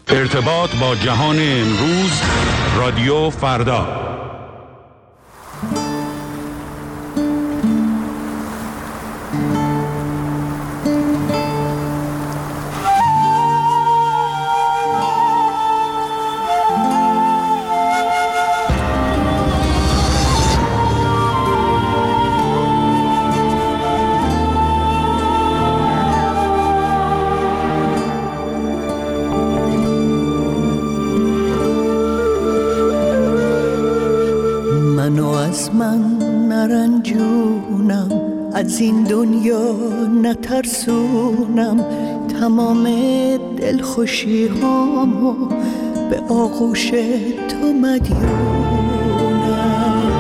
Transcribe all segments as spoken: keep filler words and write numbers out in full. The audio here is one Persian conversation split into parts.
ارتباط با جهان امروز، رادیو فردا. از این دنیا نترسونم، تمام دلخوشی هامو به آغوش تو مدیونم.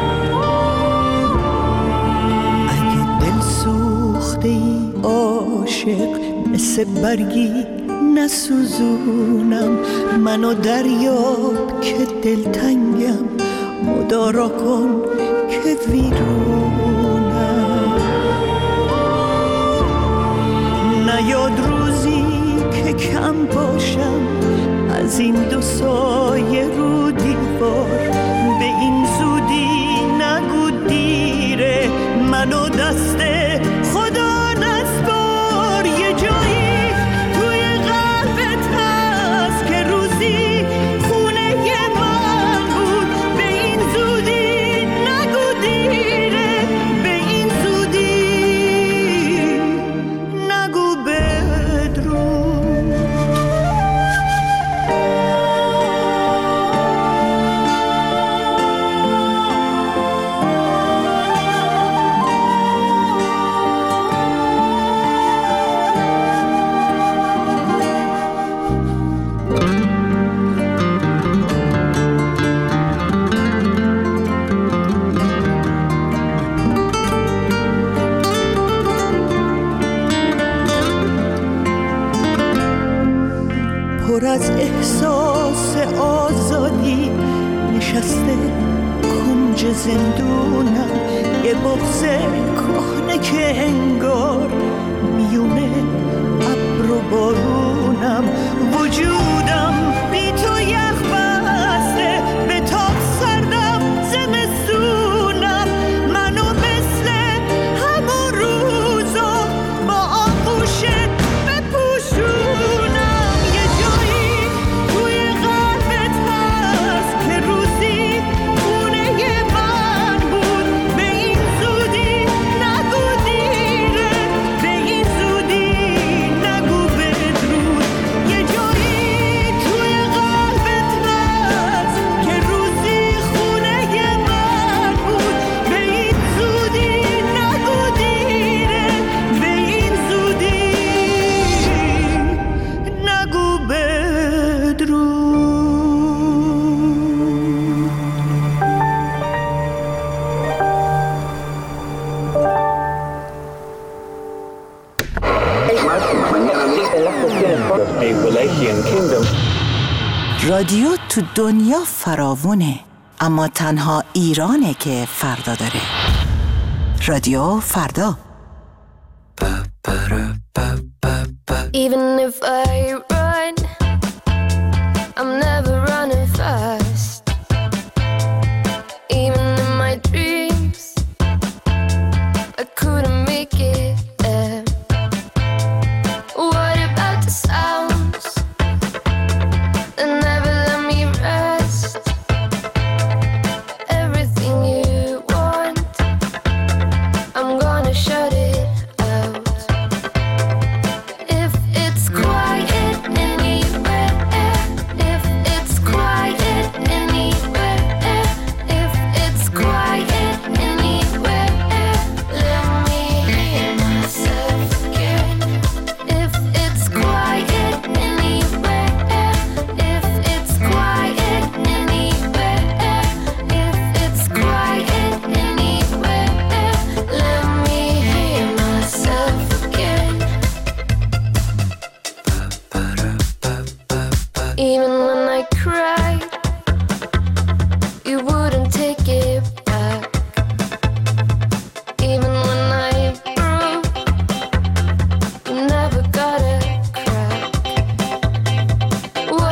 اگه دل سوخته ای عاشق، مثل برگی نسوزونم. منو دریاب که دلتنگم، مدارا کن که ویرونم. نیاد روزی که کم باشم از این دو سایه رو دیوار، به این زودی نگو دیره، منو دست خدا نسپار. یه جایی توی قلبت هست که روزی خونه من بود، به این زودی نگو دیره، به این زودی نگو بدرود. پر از احساس آزادی نشسته کنج زندونم، یه بغض کهنه که انگار میونه ابر و بارونم. وجودم بی تو یخ بسته، به تاب سردم زمستونم. منو مثل همون روزا با آغوشت بپوشونم. رادیو تو دنیا فراوونه، اما تنها ایرانه که فردا داره. رادیو فردا. Even if I run, I'm never running fast. Even in my dreams, I couldn't make it there. What about the sounds that never let me rest? Everything you want, I'm gonna shut it out. If it's quiet anywhere, if it's quiet anywhere, if it's quiet anywhere, let me hear myself again. If it's quiet anywhere, if it's quiet anywhere, if it's quiet anywhere, let me hear myself again. Even when I cried, you wouldn't take it back. Even when I broke, you never got a crack.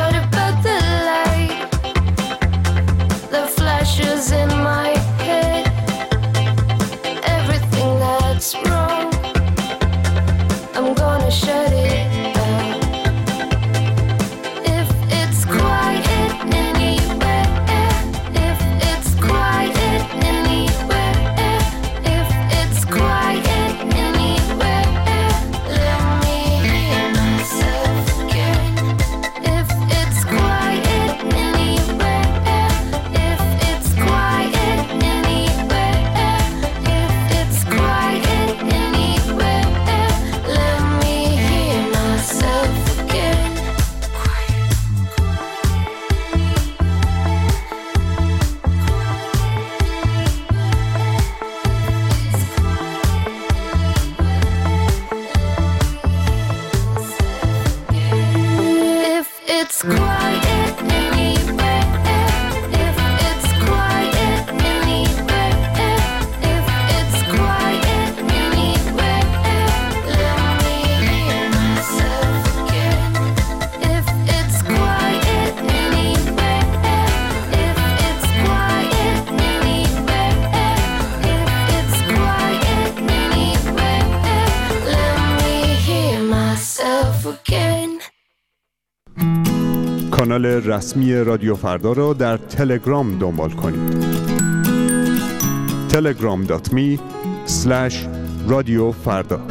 it's quiet anywhere, if it's quiet anywhere, if it's quiet anywhere, let me hear myself again. If it's quiet anywhere, if it's quiet anywhere, if it's quiet anywhere, let me hear myself again. کانال رسمی رادیو فردا را در تلگرام دنبال کنید. تلگرام دات می اسلش رادیو فردا.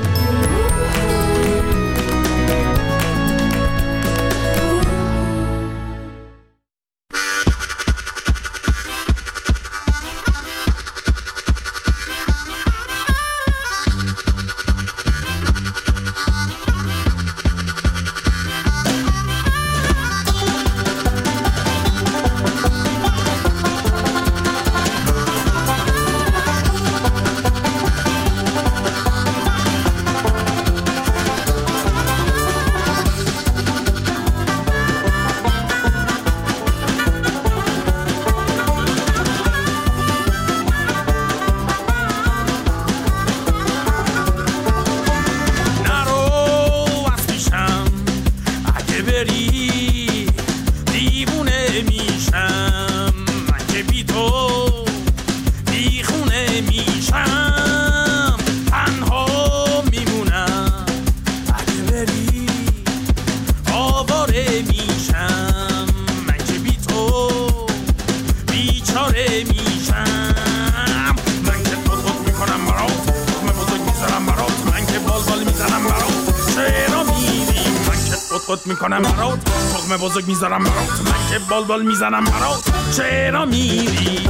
میکنم برات تخم بزرگ میذارم برات من که بال بال میزنم برات چرا میری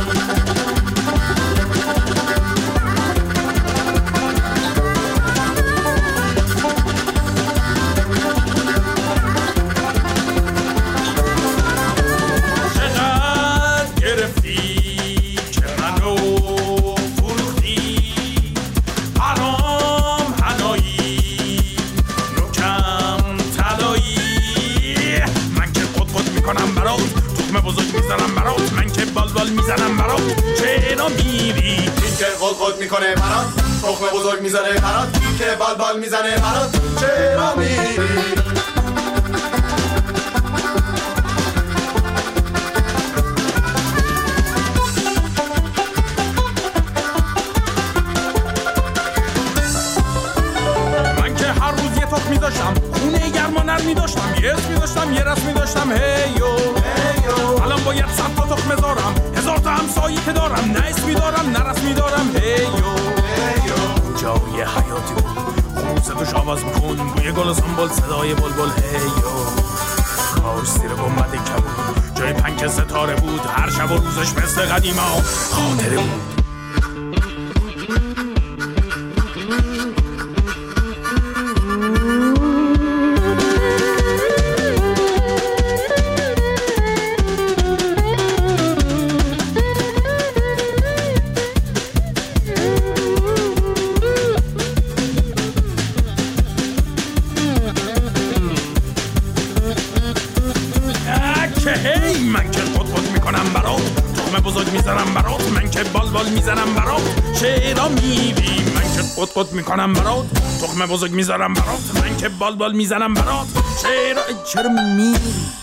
چقدر گرفتی که منو فروختی حرام حنایی نوکم تلایی من که قد قد میکنم برات تخم بزرگ میزنم برات من که بال بال میزنم برات چرا میری این که قد قد میکنه برات تخم بزرگ میزنه برات که بال بال میزنه برات چرا میری می‌داشتم خونه گرما نر می‌داشتم یه اسم می‌داشتم یه رسم می‌داشتم هیو هیو الان باید صد تا تخم بذارم هزار تا همسایه که دارم نه اسمی دارم نه رسمی دارم هیو هیو جای حیاتی بود خوب صداش آواز می‌کن بوی گل و سنبل صدای بلبل هیو کاش زیر گنبد کبود جای پنک ستاره بود هر شب و روزش مثل قدیما خاطره بود قد قد میکنم برات تخم بزرگ میذارم برات من که بال بال میزنم برات چرا چرا میری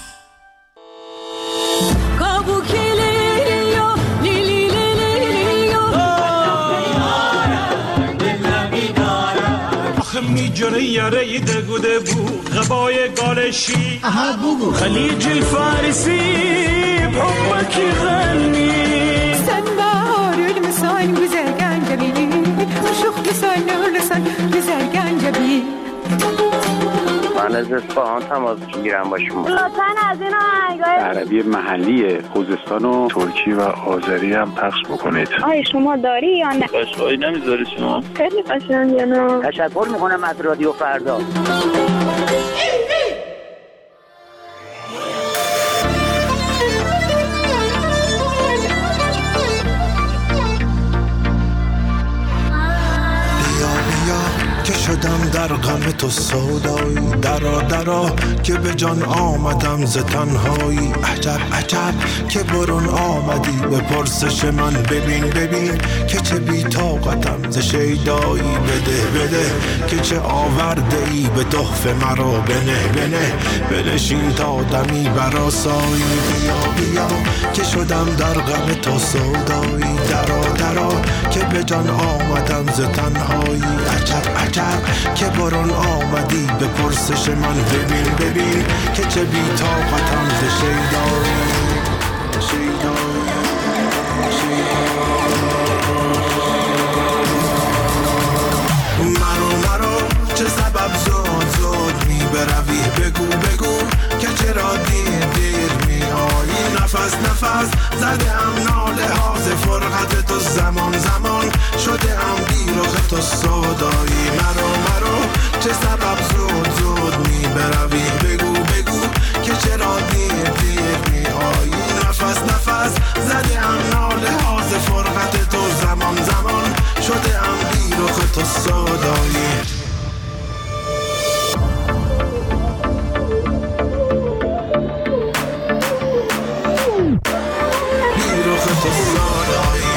آخه میجره یاره دگوده بو غبای گالشی خلیج الفارسی بحبك غني سنبار المسان güzel جبيني شوخ لسان لسان güzel جبيني من از اصفهان تماس میگیرم با شما لطفاً از این آهنگای عربی محلی خوزستان و ترکی و آذری هم پخش بکنید. آیا شما داری یا نه؟ قشقایی نمیذاری شما؟ خیلی قشنگه نه؟ تشکر میکنم از رادیو فردا. شدم در غم تو سودایی، درا درا که به جان آمدم ز تنهایی. عجب عجب که برون آمدی به پرسش من، ببین ببین که چه بی طاقتم ز شیدایی. بده بده که چه آورده ای به تحفه مرا، بنه بنه بنشین تا دمی برآسایی. بیا بیا که شدم در غم تو سودایی، درا درا که به جان آمدم ز تنهایی. عجب عجب که برون آمدی به پرسش من، ببین ببین که چه بی طاقتم ز شیدایی. شیدایی مرو مرو چه سبب زود زود می بروی، بگو بگو که چرا دیر دیر می آیی. نفس نفس زده ام ناله ها ز فرقت تو، زمان زمان شده ام بیرخ تو سودایی. مرو مرو چه سبب زود زود می بروی، بگو بگو که چرا دیر دیر می آیی. نفس نفس زده ام ناله ها ز فرقت تو، زمان زمان شده ام بیرخ تو سودایی. بیرخ تو سودایی.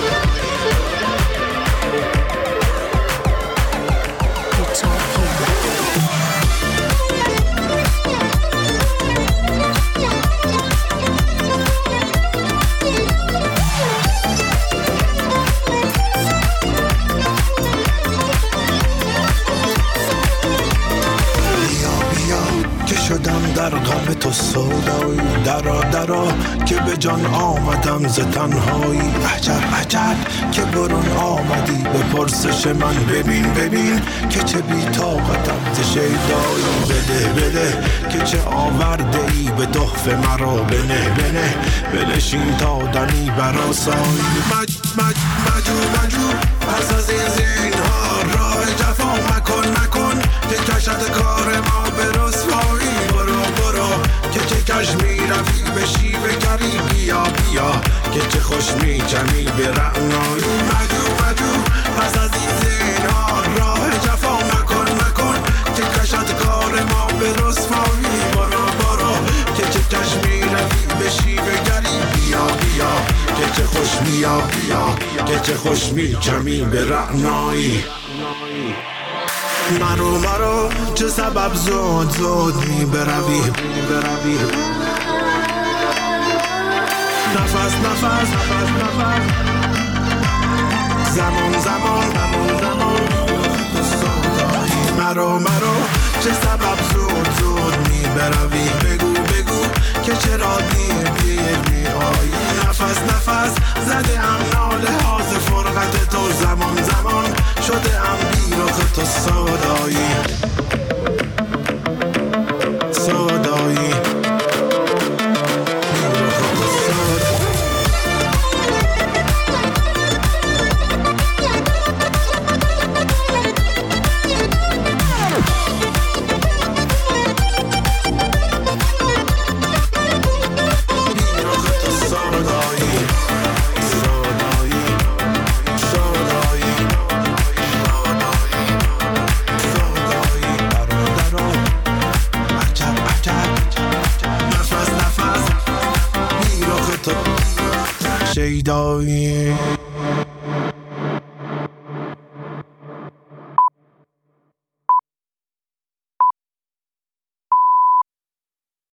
در غم تو سودایی، درا درا که به جان آمدم ز تنهایی. عجب عجب که برون آمدی به پرسش من، ببین ببین که چه بی طاقتم ز شیدایی. بده بده که چه آورده ای به تحفه مرا، بنه بنه بنشین تا دمی برآسایی. مج مج مجو مجو پس از این زینهار راه جفا مکن مکن که کشد کار ما به رسوایی. برو برو که چه کش می رفی به شیوه گری، بیا بیا که چه خوش می جمی به رعنایی. مجو مجو پس از این زینهار راه جفا مکن مکن که کشد کار ما به رسوایی. برو برو که چه کش می رفی به شیوه گری، بیا بیا که چه خوش بیا بیا که چه خوش می جمی به رعنایی. مرو مرو چه سبب زود زود می بروی، بروی نفس نفس نفس نفس زمان زمان زمان زمان تو سودایی. مرو مرو چه سبب زود زود می بروی، بگو بگو که چرا دیر دیر می آیی. نفس نفس زده ام ناله ها ز فرقت تو، زمان زمان شده ام بیرخ تو سودایی. سودایی بیرخ تو سودایی. شیدایی.